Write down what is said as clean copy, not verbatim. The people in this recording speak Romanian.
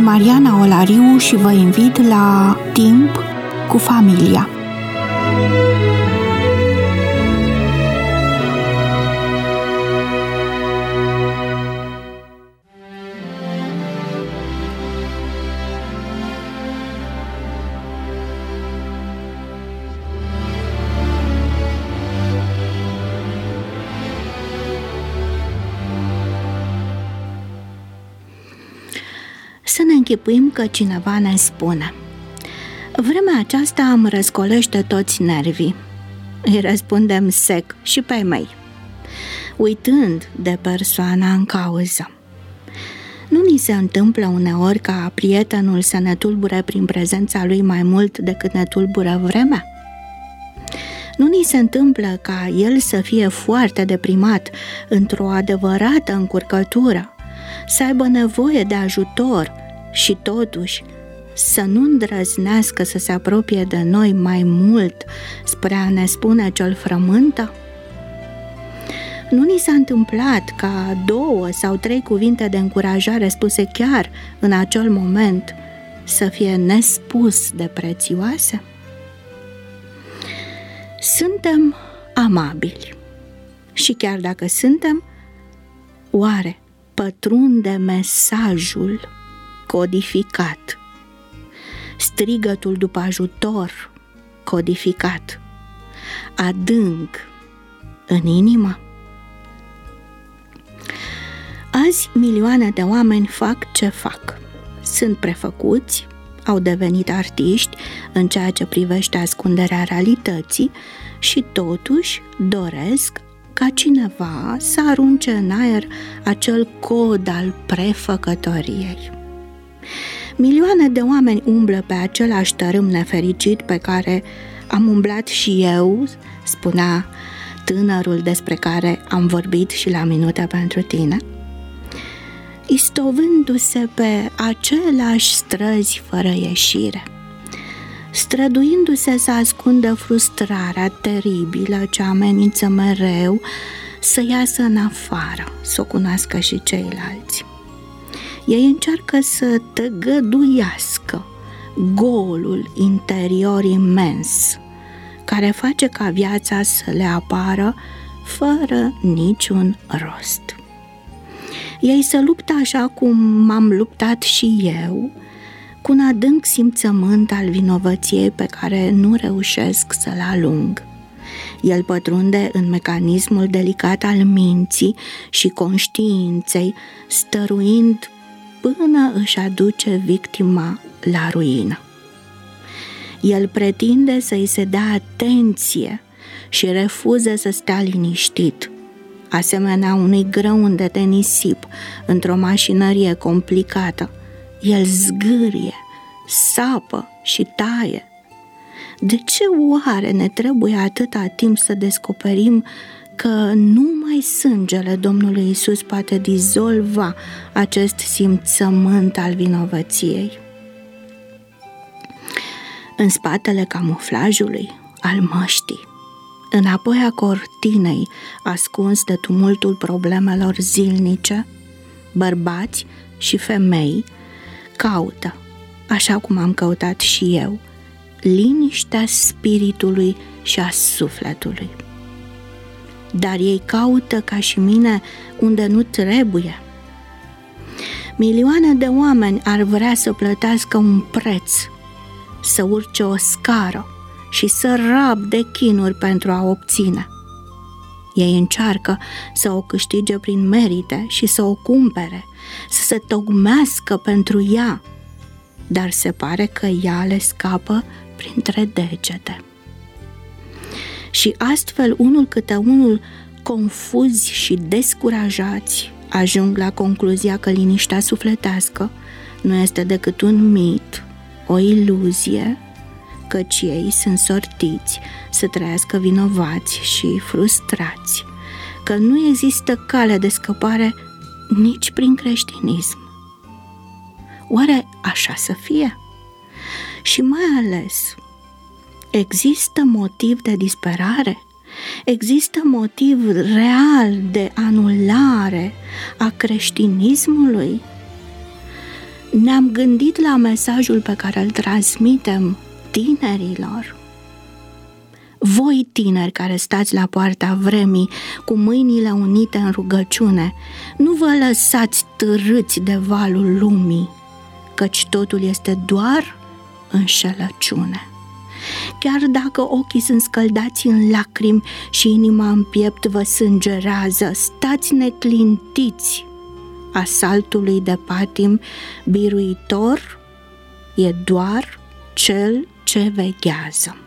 Sunt Mariana Olariu și vă invit la Timp cu familia. Să ne închipuim că cineva ne spune: vremea aceasta îmi răscolește toți nervii. Îi răspundem sec: și pe ai mei, uitând de persoana în cauză. Nu ni se întâmplă uneori ca prietenul să ne tulbure prin prezența lui mai mult decât ne tulbură vremea? Nu ni se întâmplă ca el să fie foarte deprimat într-o adevărată încurcătură, să aibă nevoie de ajutor și totuși să nu îndrăznească să se apropie de noi mai mult spre a ne spune ce-l frământă? Nu ni s-a întâmplat ca 2 sau 3 cuvinte de încurajare spuse chiar în acel moment să fie nespus de prețioase? Suntem amabili și chiar dacă suntem, oare pătrunde mesajul codificat, strigătul după ajutor codificat, adânc în inimă? Azi milioane de oameni fac ce fac. Sunt prefăcuți, au devenit artiști în ceea ce privește ascunderea realității și totuși doresc ca cineva să arunce în aer acel cod al prefăcătoriei. Milioane de oameni umblă pe același tărâm nefericit pe care am umblat și eu, spunea tânărul despre care am vorbit și la Minute pentru tine, istovându-se pe aceleași străzi fără ieșire, străduindu-se să ascundă frustrarea teribilă ce amenință mereu să iasă în afară, să o cunoască și ceilalți. Ei încearcă să tăgăduiască golul interior imens, care face ca viața să le apară fără niciun rost. Ei se luptă așa cum m-am luptat și eu, cu un adânc simțământ al vinovăției pe care nu reușesc să-l alung. El pătrunde în mecanismul delicat al minții și conștiinței, stăruind până își aduce victima la ruină. El pretinde să-i se dea atenție și refuză să stea liniștit, asemenea unui grăunte de nisip într-o mașinărie complicată. El zgârie, sapă și taie. De ce oare ne trebuie atâta timp să descoperim că numai sângele Domnului Iisus poate dizolva acest simțământ al vinovăției? În spatele camuflajului, al măștii, înapoi a cortinei, ascuns de tumultul problemelor zilnice, bărbați și femei caută, așa cum am căutat și eu, liniștea spiritului și a sufletului. Dar ei caută, ca și mine, unde nu trebuie. Milioane de oameni ar vrea să plătească un preț, să urce o scară și să rabde chinuri pentru a obține. Ei încearcă să o câștige prin merite și să o cumpere, să se tocmească pentru ea, dar se pare că ea le scapă printre degete. Și astfel, unul câte unul, confuzi și descurajați, ajung la concluzia că liniștea sufletească nu este decât un mit, o iluzie, căci ei sunt sortiți să trăiască vinovați și frustrați, că nu există cale de scăpare nici prin creștinism. Oare așa să fie? Și mai ales, există motiv de disperare? Există motiv real de anulare a creștinismului? Ne-am gândit la mesajul pe care îl transmitem tinerilor. Voi, tineri care stați la poarta vremii, cu mâinile unite în rugăciune, nu vă lăsați târâți de valul lumii, căci totul este doar înșelăciune. Chiar dacă ochii sunt scăldați în lacrimi și inima în piept vă sângerează, stați neclintiți. Asaltului de patim biruitor e doar cel ce veghează.